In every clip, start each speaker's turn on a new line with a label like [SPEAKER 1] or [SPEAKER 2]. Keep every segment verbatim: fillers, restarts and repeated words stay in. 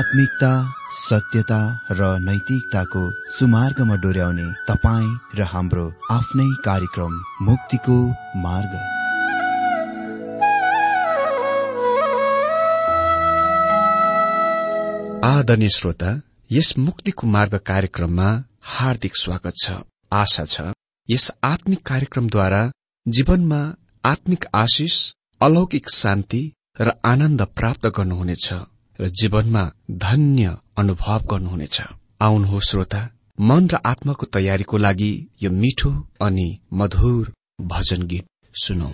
[SPEAKER 1] आत्मिकता, सत्यता र नैतिकताको सुमार्गमा डोर्याउने तपाईँ र हाम्रो आफ्नै कार्यक्रम मुक्तिको मार्ग।
[SPEAKER 2] आदरणीय श्रोता, यस मुक्तिको मार्ग कार्यक्रममा हार्दिक स्वागत छ। आशा छ यस आत्मिक कार्यक्रमद्वारा जीवनमा आत्मिक आशिष, अलौकिक शान्ति र आनन्द प्राप्त गर्नुहुनेछ र जीवनमा धन्य अनुभव गर्नुहुनेछ। आउनुहोस् श्रोता, मन र आत्माको तयारीको लागि यो मिठो अनि मधुर भजन गीत सुनौ।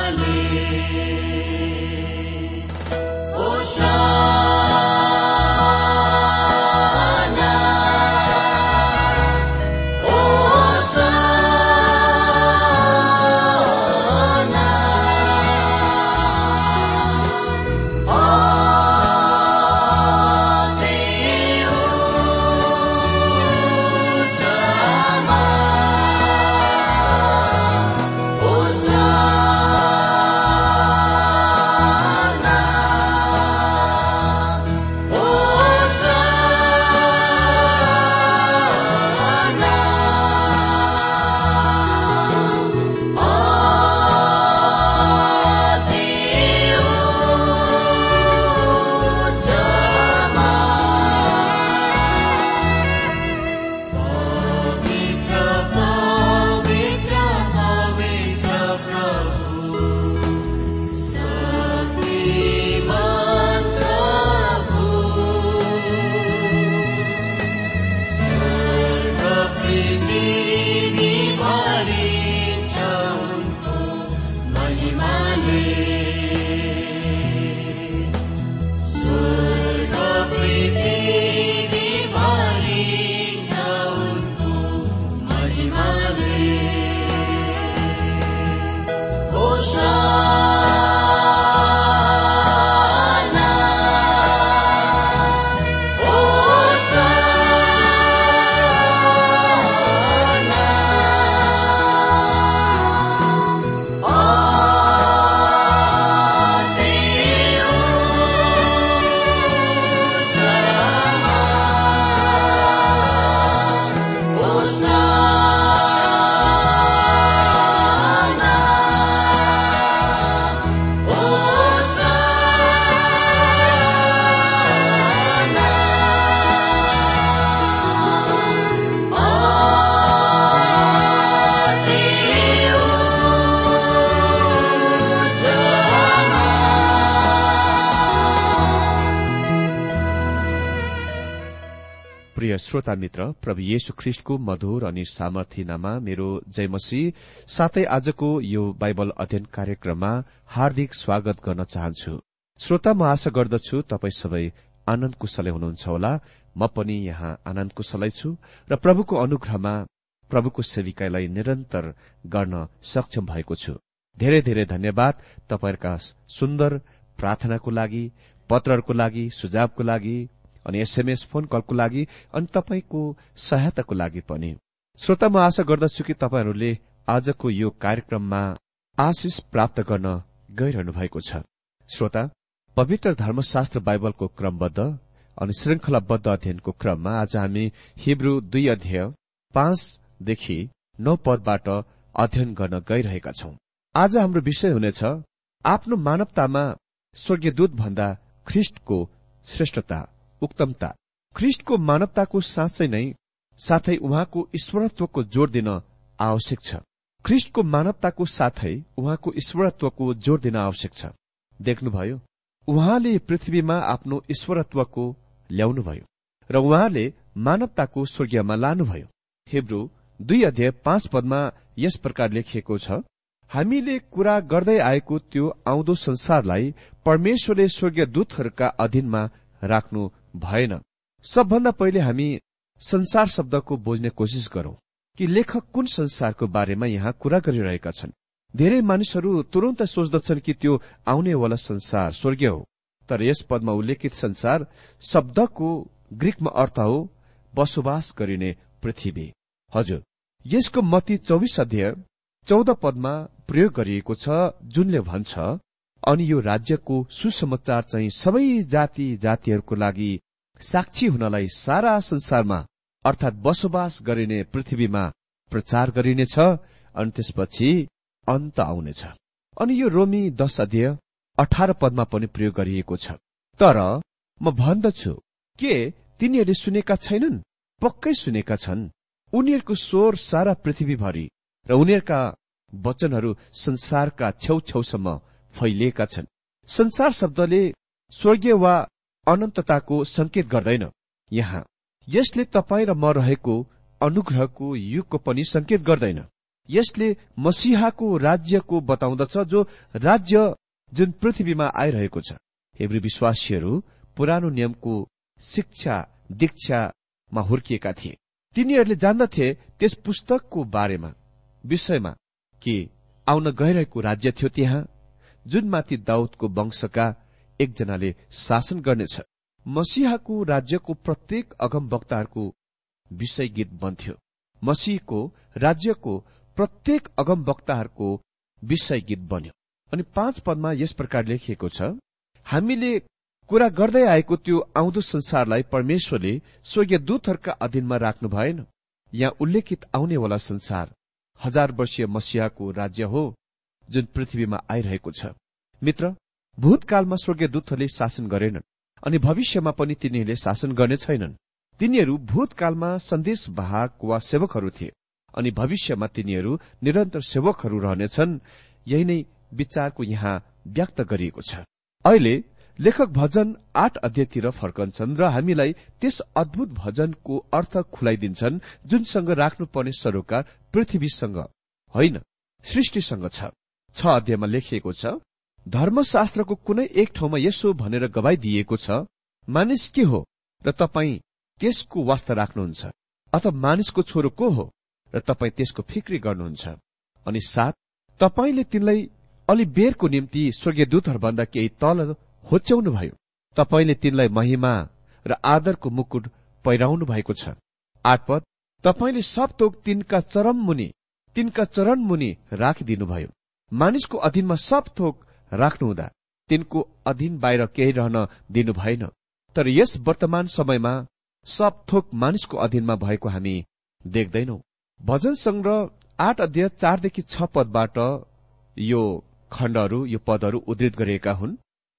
[SPEAKER 2] प्रिय श्रोता मित्र, प्रभु येशू ख्रिस्टको मधुर अनि सामर्थी नाममा मेरो जय मसीह साथै आजको यो बाइबल अध्ययन कार्यक्रममा हार्दिक स्वागत गर्न चाहन्छु। श्रोता, म आशा गर्दछु तपाई सबै आनन्द कुशलै हुनुहुन्छ होला। म पनि यहाँ आनन्द कुशलै छु र प्रभुको अनुग्रहमा प्रभुको सेविकालाई निरन्तर गर्न सक्षम भएको छु। धेरै धेरै धन्यवाद तपाईहरुका सुन्दर प्रार्थनाको लागि, पत्रहरूको लागि, सुझावको लागि अनि एसएमएस फोन कलको लागि अनि तपाईको सहायताको लागि पनि। श्रोता, म आशा गर्दछु कि तपाईहरूले आजको यो कार्यक्रममा आशिष प्राप्त गर्न गइरहनु भएको छ। श्रोता, पवित्र धर्मशास्त्र बाइबलको क्रमबद्ध अनि श्रृंखलाबद्ध अध्ययनको क्रममा आज हामी हिब्रू दुई अध्याय पाँचदेखि नौ पदबाट अध्ययन गर्न गइरहेका छौं। आज हाम्रो विषय हुनेछ आफ्नो मानवतामा स्वर्गीयदूत भन्दा ख्रिस्टको श्रेष्ठता, उक्तमता। ख्रिस्टको मानवताको साँच्चै नै साथै उहाँको ईश्वरत्वको जोड़ दिन आवश्यक छ। ख्रिस्टको मानवताको साथै उहाँको ईश्वरत्वको जोड़ दिन आवश्यक छ। देख्नुभयो, उहाँले पृथ्वीमा आफ्नो ईश्वरत्वको ल्याउनुभयो र उहाँले मानवताको स्वर्गीयमा लानुभयो। हिब्रू दुई अध्याय पाँच पदमा यस प्रकार लेखिएको छ, हामीले कुरा गर्दै आएको त्यो आउँदो संसारलाई परमेश्वरले स्वर्गीय दूतहरूका अधीनमा राख्नु भएन। सबभन्दा पहिले हामी संसार शब्दको बुझ्ने कोशिश गरौं कि लेखक कुन संसारको बारेमा यहाँ कुरा गरिरहेका छन्। धेरै मानिसहरू तुरन्त सोच्दछन् कि त्यो आउनेवाला संसार स्वर्गीय हो, तर यस पदमा उल्लेखित संसार शब्दको ग्रीकमा अर्थ हो बसोबास गरिने पृथ्वी। हजुर, यसको मत्ती चौबिस अध्याय चौध पदमा प्रयोग गरिएको छ, जुनले भन्छ, अनि यो राज्यको सुसमाचार चाहिँ सबै जाति जातिहरूको लागि साक्षी हुनलाई सारा संसारमा अर्थात बसोबास गरिने पृथ्वीमा प्रचार गरिनेछ, अनि त्यसपछि अन्त आउनेछ। अनि यो रोमी दश अध्याय अठार पदमा पनि प्रयोग गरिएको छ। तर म भन्दछु, के तिनीहरूले सुनेका छैनन्? पक्कै सुनेका छन्। उनीहरूको स्वर सारा पृथ्वीभरि र उनीहरूका वचनहरू संसारका छेउछेउसम्म फैलिएका छन्। संसार शब्दले स्वर्गीय वा अनन्तताको संकेत गर्दैन। यहाँ यसले तपाईँ र म रहेको अनुग्रहको युगको पनि संकेत गर्दैन।
[SPEAKER 3] यसले मसीहाको राज्यको बताउँदछ, जो राज्य जुन पृथ्वीमा आइरहेको छ। हेब्री विश्वासीहरू पुरानो नियमको शिक्षा दीक्षामा हुर्किएका थिए। तिनीहरूले जान्दथे त्यस पुस्तकको बारेमा, विषयमा, कि आउन गइरहेको राज्य थियो त्यहाँ, जुनमाथि दाउदको वंशका एकजनाले शासन गर्नेछ। मसीहाको राज्यको प्रत्येक अगमवक्ताहरूको विषय गीत बन्थ्यो। मसीहको राज्यको प्रत्येक अगमवक्ताहरूको विषय गीत बन्यो। अनि पाँच पदमा यस प्रकार लेखिएको छ, हामीले कुरा गर्दै आएको त्यो आउँदो संसारलाई परमेश्वरले स्वर्गीय दूतहरूका अधीनमा राख्नु भएन। यहाँ उल्लेखित आउनेवाला संसार हजार वर्षीय मसीहाको राज्य हो, जुन पृथ्वीमा आइरहेको छ। मित्र, भूतकालमा स्वर्गीय दूतहरूले शासन गरेनन् अनि भविष्यमा पनि तिनीहरूले शासन गर्ने छैनन्। तिनीहरू भूतकालमा सन्देशवाहक वा सेवकहरू थिए अनि भविष्यमा तिनीहरू निरन्तर सेवकहरू रहनेछन्। यही नै विचारको यहाँ व्यक्त गरिएको छ। अहिले लेखक भजन आठ अध्यायतिर फर्कन्छन् र हामीलाई त्यस अद्भुत भजनको अर्थ खुलाइदिन्छन्, जुनसँग राख्नुपर्ने सरोकार पृथ्वीसँग होइन, सृष्टिसँग छ। छ अध्यायमा लेखिएको छ, धर्मशास्त्रको कुनै एक ठाउँमा यसो भनेर गवाई दिएको छ, मानिस के हो र तपाईँ त्यसको वास्ता राख्नुहुन्छ, अथवा मानिसको छोरो को हो र तपाईँ त्यसको फिक्री गर्नुहुन्छ। अनि सात, तपाईँले तिनलाई अलि बेरको निम्ति स्वर्गीय दूतहरूभन्दा केही तल होच्याउनु भयो। तपाईँले तिनलाई महिमा र आदरको मुकुट पहिराउनु भएको छ। आठ पद, तपाईँले सब थोक तिनका चरम मुनि तिनका चरण मुनि राखिदिनुभयो। मानिसको अधीनमा सब थोक राख्नुहुँदा तिनको अधीन बाहिर केही रहन दिनु भएन। तर यस वर्तमान समयमा सब थोक मानिसको अधीनमा भएको हामी देख्दैनौ। भजन संग्रह आठ अध्याय चारदेखि छ पदबाट यो खण्डहरू, यो पदहरू उद्धृत गरिएका हुन्।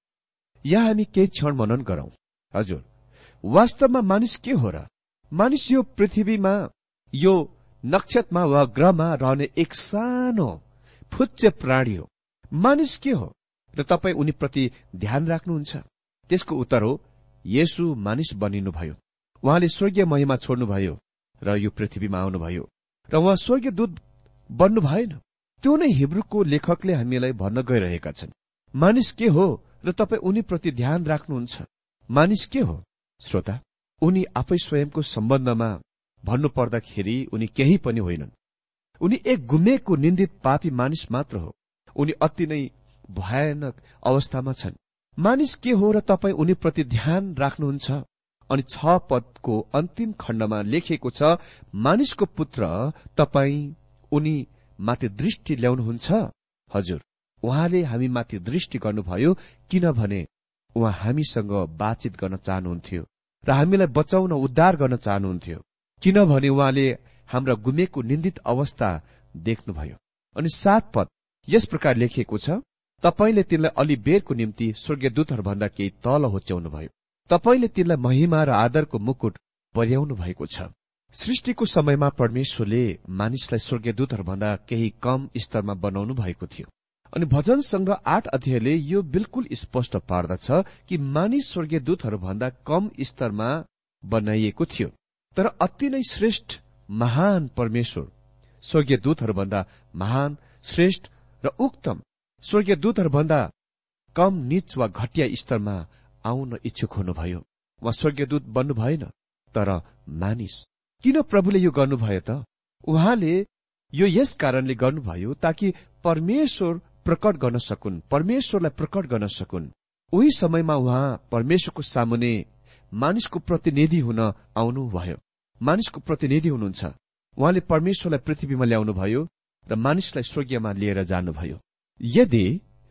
[SPEAKER 3] यहाँ हामी केही क्षण मनन गरौं। हजुर, वास्तवमा मानिस के हो र? मानिस यो पृथ्वीमा, यो नक्षत्रमा वा ग्रहमा रहने एक सानो फुच्चे प्राणी हो। मानिस के हो र तपाईँ उनीप्रति ध्यान राख्नुहुन्छ? त्यसको उत्तर हो, येशू मानिस बनिनुभयो। उहाँले स्वर्गीय महिमा छोड्नुभयो र यो पृथ्वीमा आउनुभयो र उहाँ स्वर्गीय दूत बन्नु भएन। त्यो नै हिब्रूको लेखकले हामीलाई भन्न गइरहेका छन्। मानिस के हो र तपाईँ उनीप्रति ध्यान राख्नुहुन्छ? मानिस के हो श्रोता? उनी आफै स्वयंको सम्बन्धमा भन्नु पर्दाखेरि उनी केही पनि होइनन्। उनी एक गुमेको निन्दित पापी मानिस मात्र हो। उनी अति नै भयानक अवस्थामा छन्। मानिस के हो र तपाईँ उनीप्रति ध्यान राख्नुहुन्छ? अनि छ पदको अन्तिम खण्डमा लेखिएको छ, मानिसको पुत्र तपाईँ उनी माथि दृष्टि ल्याउनुहुन्छ। हजुर, उहाँले हामी माथि दृष्टि गर्नुभयो, किनभने उहाँ हामीसँग बातचित गर्न चाहनुहुन्थ्यो र हामीलाई बचाउन उद्धार गर्न चाहनुहुन्थ्यो, किनभने उहाँले हाम्रा गुमेको निन्दित अवस्था देख्नुभयो। अनि सात पद यस प्रकार लेखिएको छ, तपाईले तिनलाई अलि बेरको निम्ति स्वर्गीय दूतहरूभन्दा केही तल होच्याउनुभयो। तपाईले तिनलाई महिमा र आदरको मुकुट पर्याउनु भएको छ। सृष्टिको समयमा परमेश्वरले मानिसलाई स्वर्गीय दूतहरूभन्दा केही कम स्तरमा बनाउनु भएको थियो। अनि भजन संग्रह आठ अध्यायले यो बिल्कुल स्पष्ट पार्दछ कि मानिस स्वर्गीय दूतहरूभन्दा कम स्तरमा बनाइएको थियो। तर अति नै श्रेष्ठ महान परमेश्वर स्वर्गीय दूतहरूभन्दा महान, श्रेष्ठ र उत्तम स्वर्गीय दूतहरूभन्दा कम, नीच वा घटिया स्तरमा आउन इच्छुक हुनुभयो। उहाँ स्वर्गीय दूत बन्नु भएन, तर मानिस। किन प्रभुले यो गर्नुभयो त? उहाँले यो यस कारणले गर्नुभयो ताकि परमेश्वर प्रकट गर्न सकुन्, परमेश्वरलाई प्रकट गर्न सकुन्। उही समयमा उहाँ परमेश्वरको सामुने मानिसको प्रतिनिधि हुन आउनुभयो। मानिसको प्रतिनिधि हुनुहुन्छ। उहाँले परमेश्वरलाई पृथ्वीमा ल्याउनुभयो र मानिसलाई स्वर्गीयमा लिएर जानुभयो। यदि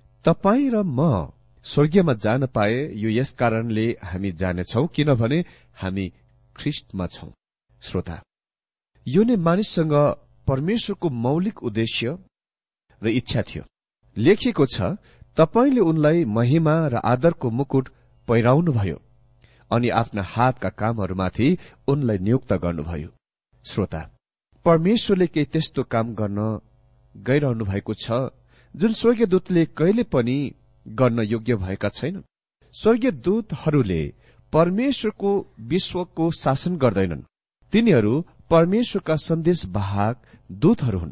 [SPEAKER 3] तपाईँ र म स्वर्गीयमा जान पाए, यो यस कारणले हामी जानेछौ किनभने हामी ख्रिस्टमा छौं। श्रोता, यो नै मानिससँग परमेश्वरको मौलिक उद्देश्य र इच्छा थियो। लेखिएको छ, तपाईले उनलाई महिमा र आदरको मुकुट पहिराउनुभयो अनि आफ्ना हातका कामहरूमाथि उनलाई नियुक्त गर्नुभयो। श्रोता, परमेश्वरले केही त्यस्तो काम गर्न गइरहनु भएको छ जुन स्वर्गीय दूतले कहिले पनि गर्न योग्य भएका छैनन्। स्वर्गीय दूतहरूले परमेश्वरको विश्वको शासन गर्दैनन्। तिनीहरू परमेश्वरका सन्देशवाहक दूतहरू हुन्।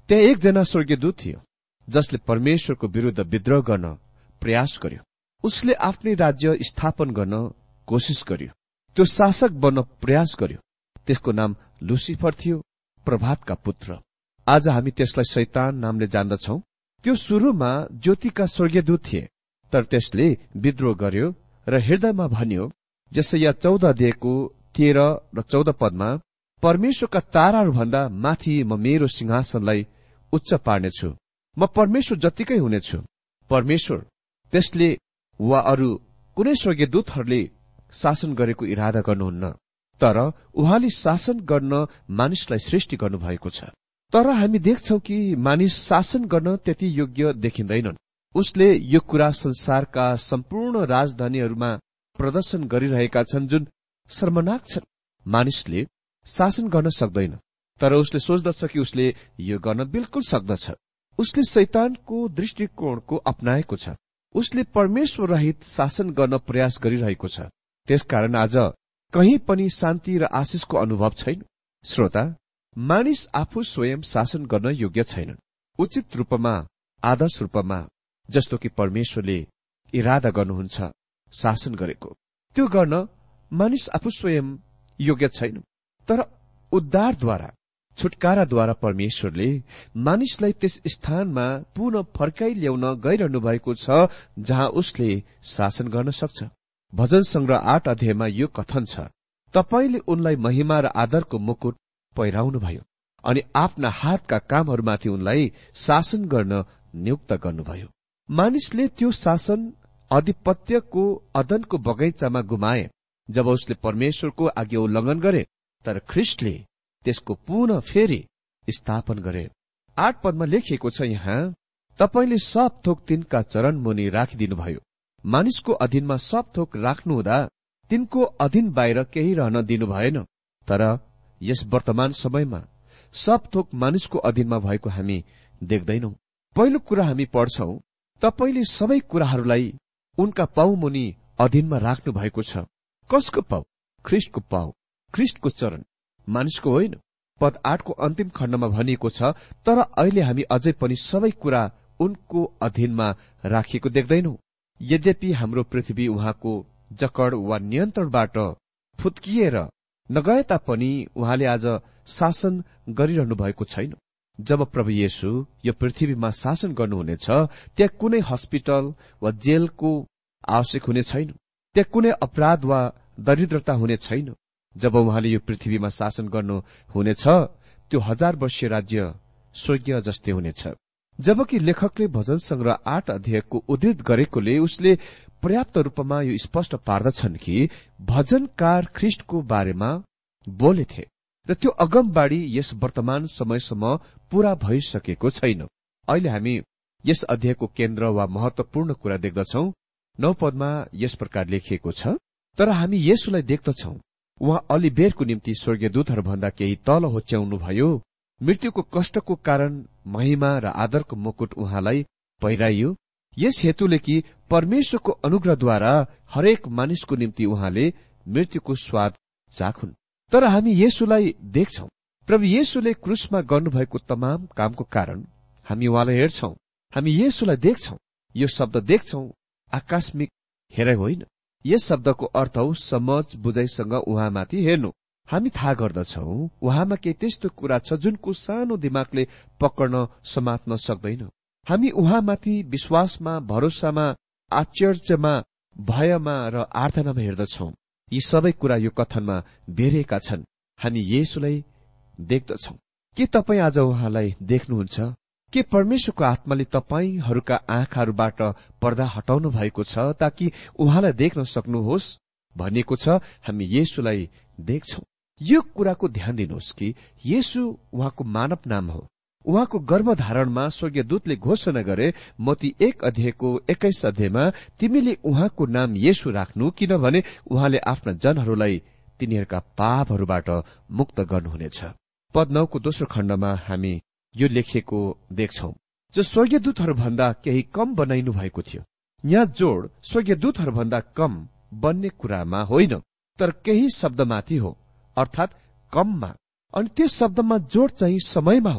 [SPEAKER 3] त्यहाँ एकजना स्वर्गीयदूत थियो जसले परमेश्वरको विरूद्ध विद्रोह गर्न प्रयास गर्यो। उसले आफ्नै राज्य स्थापन गर्न कोशिश गर्यो। त्यो शासक बन्न प्रयास गर्यो। त्यसको नाम लुसिफर थियो, प्रभातका पुत्र। आज हामी त्यसलाई शैतान नामले जान्दछौ। त्यो सुरुमा ज्योतिका स्वर्गीयदूत थिए, तर त्यसले विद्रोह गर्यो र हृदयमा भन्यो, यशाया चौध अध्यायको तेह्र र चौध पदमा, परमेश्वरका ताराहरूभन्दा माथि म मेरो सिंहासनलाई उच्च पार्नेछु, म परमेश्वर जतिकै हुनेछु। परमेश्वर त्यसले वा अरू कुनै स्वर्गीयदूतहरूले शासन गरेको इरादा गर्नुहुन्न, तर उहाँले शासन गर्न मानिसलाई सृष्टि गर्नुभएको छ। तर हामी देख्छौ कि मानिस शासन गर्न त्यति योग्य देखिँदैनन्। उसले यो कुरा संसारका सम्पूर्ण राजधानीहरूमा प्रदर्शन गरिरहेका छन्, जुन शर्मनाक छन्। मानिसले शासन गर्न सक्दैन, तर उसले सोच्दछ कि उसले यो गर्न बिल्कुल सक्दछ। उसले शैतानको दृष्टिकोणको अपनाएको छ। उसले परमेश्वर रहित शासन गर्न प्रयास गरिरहेको छ। त्यसकारण आज कहीँ पनि शान्ति र आशिषको अनुभव छैन। श्रोता, मानिस आफू स्वयं शासन गर्न योग्य छैनन्, उचित रूपमा, आदर्श रूपमा, जस्तो कि परमेश्वरले इरादा गर्नुहुन्छ शासन गरेको। त्यो गर्न मानिस आफू स्वयं योग्य छैन, तर उद्धारद्वारा, छुटकाराद्वारा परमेश्वरले मानिसलाई त्यस स्थानमा पुनः फर्काइ ल्याउन गइरहनु भएको छ जहाँ उसले शासन गर्न सक्छ। भजन संग्रह आठ अध्यायमा यो कथन छ, तपाईले उनलाई महिमा र आदरको मुकुट पहिराउनुभयो अनि आफ्ना हातका कामहरूमाथि उनलाई शासन गर्न नियुक्त गर्नुभयो। मानिसले त्यो शासन आधिपत्यको अदनको बगैँचामा गुमाए जब उसले परमेश्वरको आज्ञा उल्लङ्घन गरे, तर ख्रिस्टले त्यसको पुनः फेरि स्थापन गरे। आठ पदमा लेखिएको छ, यहाँ तपाईले सब थोक तिनका चरण मुनि राखिदिनुभयो। मानिसको अधीनमा सब थोक राख्नुहुँदा तिनको अधीन बाहिर केही रहन दिनु भएन। तर यस वर्तमान समयमा सब थोक मानिसको अधीनमा भएको हामी देख्दैनौ। पहिलो कुरा हामी पढ्छौ, तपाईले सबै कुराहरूलाई उनका पाउ मुनि अधीनमा राख्नु भएको छ। कसको पाउ? ख्रिस्टको पाउ, ख्रिस्टको चरण, मानिसको होइन। पद आठको अन्तिम खण्डमा भनिएको छ, तर अहिले हामी अझै पनि सबै कुरा उनको अधीनमा राखिएको देख्दैनौ। यद्यपि हाम्रो पृथ्वी उहाँको जकड वा नियन्त्रणबाट फुत्किएर नगए तापनि उहाँले आज शासन गरिरहनु भएको छैन। जब प्रभु येशू यो पृथ्वीमा शासन गर्नुहुनेछ, त्यहाँ कुनै हस्पिटल वा जेलको आवश्यक हुने छैन। त्यहाँ कुनै अपराध वा दरिद्रता हुने छैन। जब उहाँले यो पृथ्वीमा शासन गर्नु हुनेछ, त्यो हजार वर्षीय राज्य स्वर्गीय जस्तै हुनेछ। जबकि लेखकले भजन संग्रह आठ अध्यायको उद्धृत गरेकोले उसले पर्याप्त रूपमा यो स्पष्ट पार्दछन् कि भजनकार ख्रिस्टको बारेमा बोलेथे र त्यो अगमबाड़ी यस वर्तमान समयसम्म पूरा भइसकेको छैन। अहिले हामी यस अध्यायको केन्द्र वा महत्वपूर्ण कुरा देख्दछौ। नौ पदमा यस प्रकार लेखिएको छ, तर हामी येशूलाई देख्दछौ, उहाँ अलिबेरको निम्ति स्वर्गीयदूतहरूभन्दा केही तल होच्याउनुभयो। मृत्युको कष्टको कारण महिमा र आदरको मुकुट उहाँलाई पहिराइयो, यस हेतुले कि परमेश्वरको अनुग्रहद्वारा हरेक मानिसको निम्ति उहाँले मृत्युको स्वाद चाखुन्। तर हामी येशूलाई देख्छौ। प्रभु येशूले क्रुसमा गर्नुभएको तमाम कामको कारण हामी उहाँलाई हेर्छौ। हामी येशूलाई देख्छौ। यो शब्द देख्छौ आकस्मिक हेराइ होइन। यस शब्दको अर्थ हो समझ बुझाइसँग उहाँमाथि हेर्नु। हामी थाहा गर्दछौ उहाँमा केही त्यस्तो कुरा छ जुनको सानो दिमागले पक्र्न समात्न सक्दैन। हामी उहाँमाथि विश्वासमा, भरोसामा, आश्चर्यमा, भयमा र आराधनामा हेर्दछौ। यी सबै कुरा यो कथनमा बेरिएका छन्। हामी येशूलाई देख्दछौ। के तपाई आज उहाँलाई देख्नुहुन्छ? के परमेश्वरको आत्माले तपाईहरूका आँखाहरूबाट पर्दा हटाउनु भएको छ ताकि उहाँलाई देख्न सक्नुहोस्? भनिएको छ हामी येशूलाई देख्छौ। यो कुराको ध्यान दिनुहोस् कि येशू उहाँको मानव नाम हो। उहाँको गर्भधारणमा स्वर्गीयदूतले घोषणा गरे, मत्ती एक अध्यायको एक्काइस अध्यायमा, तिमीले उहाँको नाम येशू राख्नु, किनभने उहाँले आफ्ना जनहरूलाई तिनीहरूका पापहरूबाट मुक्त गर्नुहुनेछ। पद नौको दोस्रो खण्डमा हामी यो लेखिएको देख्छौ, जो स्वर्गीयदूतहरूभन्दा केही कम बनाइनु भएको थियो। यहाँ जोड स्वर्गीयदूतहरूभन्दा कम बन्ने कुरामा होइन, तर केही शब्दमाथि हो, अर्थात कममा। अनि त्यस शब्दमा जोड चाहिँ समयमा हो।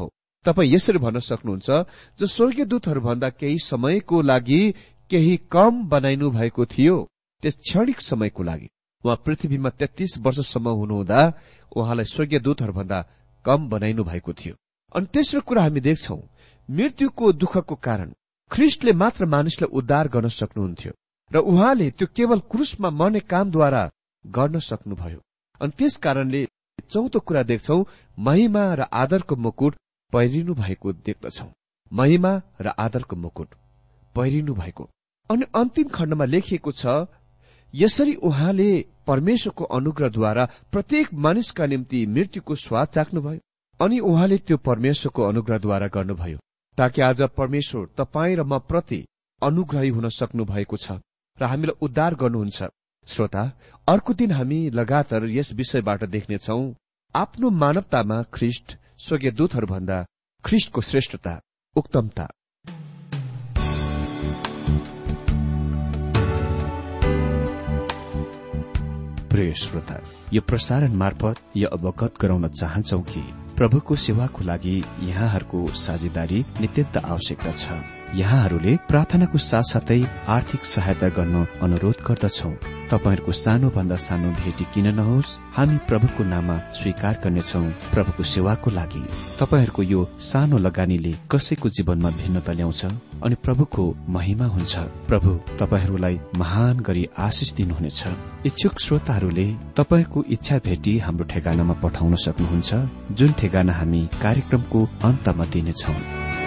[SPEAKER 3] तपाई यसरी भन्न सक्नुहुन्छ, जो स्वर्गीय दूतहरूभन्दा केही समयको लागि केही कम बनाइनु भएको थियो, त्यस क्षणिक समयको लागि उहाँ पृथ्वीमा तेत्तीस वर्षसम्म हुनुहुँदा उहाँलाई स्वर्गीय दूतहरूभन्दा कम बनाइनु भएको थियो। अनि तेस्रो कुरा हामी देख्छौं, मृत्युको दुःखको कारण ख्रीष्टले मात्र मानिसलाई उद्धार गर्न सक्नुहुन्थ्यो र उहाँले त्यो केवल क्रुसमा मर्ने कामद्वारा गर्न सक्नुभयो। अनि त्यस कारणले चौथो कुरा देख्छौं, महिमा र आदरको मुकुट पहिरिनु भएको देख्दछौं। महिमा र आदरको मुकुट पहिरिनु भएको। अनि अन्तिम खण्डमा लेखिएको छ, यसरी उहाँले परमेश्वरको अनुग्रहद्वारा प्रत्येक मानिसका निम्ति मृत्युको स्वाद चाख्नुभयो। अनि उहाँले त्यो परमेश्वरको अनुग्रहद्वारा गर्नुभयो, ताकि आज परमेश्वर तपाईँ र म प्रति अनुग्रही हुन सक्नु भएको छ र हामीलाई उद्धार गर्नुहुन्छ। श्रोता, अर्को दिन हामी लगातार यस विषयबाट देख्नेछौ, आफ्नो मानवतामा ख्रीष्ट स्वर्गीय दूतहरूभन्दा ख्रीष्टको श्रेष्ठता, उक्तमता। प्रिय श्रोता, यो प्रसारण मार्फत यो अवगत गराउन चाहन्छौ कि प्रभुको सेवाको लागि यहाँहरूको साझेदारी नित्यन्त आवश्यकता छ। यहाँहरूले प्रार्थनाको साथसाथै आर्थिक सहायता गर्न अनुरोध गर्दछौ। तपाईहरूको सानो भन्दा सानो भेटी किन नहोस्, हामी प्रभुको नाममा स्वीकार गर्नेछौ। प्रभुको सेवाको लागि तपाईहरूको यो सानो लगानीले कसैको जीवनमा भिन्नता ल्याउँछ अनि प्रभुको महिमा हुन्छ। प्रभु तपाईहरूलाई महान गरी आशिष दिनुहुनेछ। इच्छुक श्रोताहरूले तपाईको इच्छा भेटी हाम्रो ठेगानामा पठाउन सक्नुहुन्छ, जुन ठेगाना हामी कार्यक्रमको अन्तमा दिनेछौ।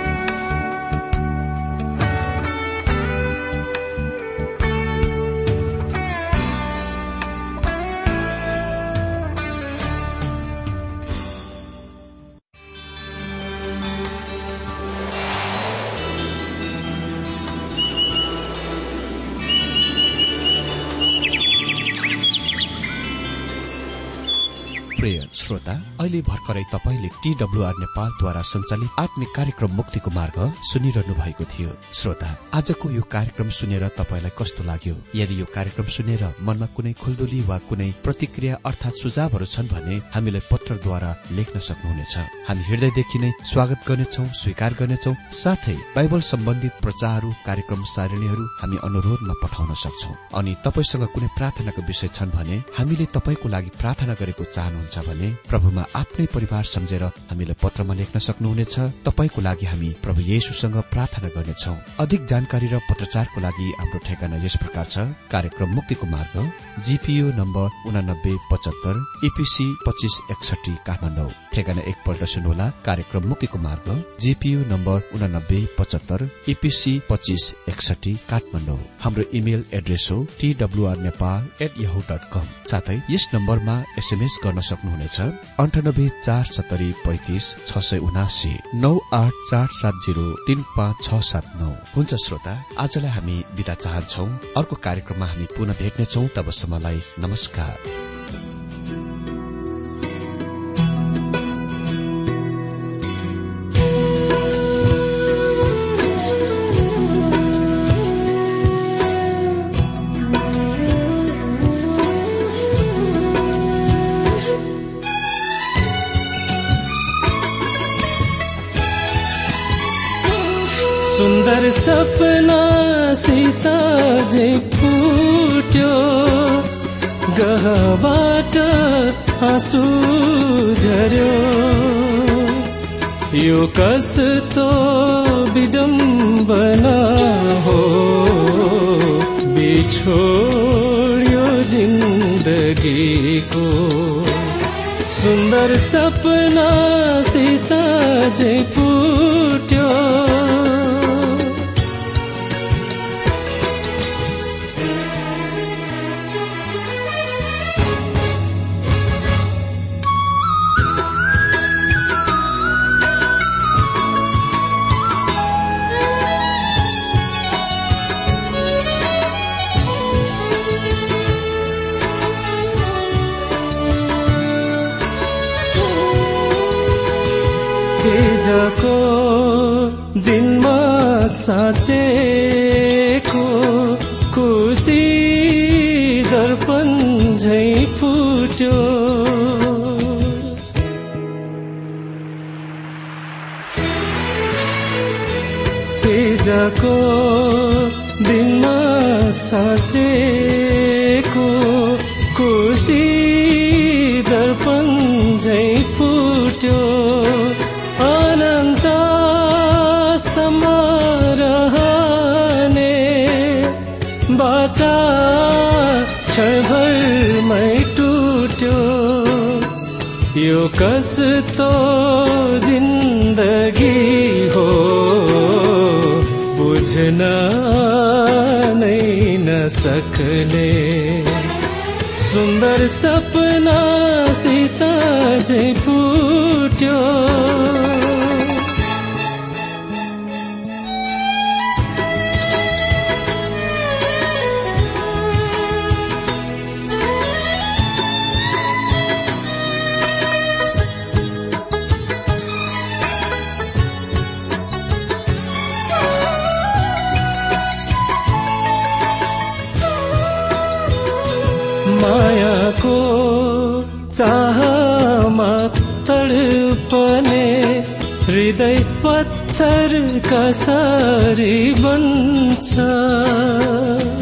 [SPEAKER 3] प्रिय श्रोता, अहिले भर्खरै तपाईले टीडब्ल्यूआर नेपालद्वारा सञ्चालित आत्मिक कार्यक्रम मुक्तिको मार्ग सुनिरहनु भएको थियो। श्रोता, आजको यो कार्यक्रम सुनेर तपाईलाई कस्तो लाग्यो? यदि यो कार्यक्रम सुनेर मनमा कुनै खुल्दुली वा कुनै प्रतिक्रिया अर्थात सुझावहरू छन् भने हामीलाई पत्रद्वारा लेख्न सक्नुहुनेछ। हामी हृदयदेखि नै स्वागत गर्नेछौ, स्वीकार गर्नेछौ। साथै बाइबल सम्बन्धित प्रचारहरू, कार्यक्रम सारणीहरू हामी अनुरोधमा पठाउन सक्छौ। अनि तपाईसँग कुनै प्रार्थनाको विषय छन् भने हामीले तपाईको लागि प्रार्थना गरेको चाहनुहुन्छ भने प्रभुमा आफ्नै परिवार सम्झेर हामीलाई पत्रमा लेख्न सक्नुहुनेछ। तपाईको लागि हामी प्रभु येशूसँग प्रार्थना गर्नेछौ। अधिक जानकारी र पत्रचारको लागि हाम्रो ठेगाना यस प्रकार छ। कार्यक्रम मुक्तिको मार्ग, जीपीओ नम्बर उनानब्बे पचहत्तर, ईपीसी पच्चीस एकसठी, काठमाडौँ। ठेगाना एकपल्ट सुन्नुहोला। कार्यक्रम मुक्तिको मार्ग, जीपीओ नम्बर उनानब्बे पचहत्तर, ईपीसी पच्चीस एकसठी, काठमाडौँ। हाम्रो इमेल एड्रेस हो TWR Nepal at Yahoo dot com. साथै यस नम्बरमा एसएमएस गर्न सक्नुहुनेछ अन्ठानब्बे चार सत्तरी पैंतिस छ सय उनासी नौ आठ चार सात जीरो तीन पाँच छ सात नौ। हुन्छ श्रोता, आजलाई हामी बिदा चाहन्छौ। अर्को कार्यक्रममा हामी पुनः भेट्नेछौ। तबसम्मलाई नमस्कार।
[SPEAKER 4] सुन्दर सपना सिसाजे फुट्यो, गहबाट आँसु झर्यो। यो कस्तो विडम्बना हो, बिछोड्यो जिन्दगीको। सुन्दर सपना सिसाजे फुट्यो, हिजोको दिनमा साँचेको खुसी दर्पण झै फुट्यो। हिजको दिनमा साँचेको खुसी दर्पण झै फुट्यो अनन्तसम्म रहने बाचा क्षणभरमै टुट्यो यो कस्तो जिन्दगी हो बुझ्न नै नसक्ने सुन्दर सपना शीशा झै फुट्यो मायाको चाहमा तडपने हृदय पत्थर कसरी बन्छ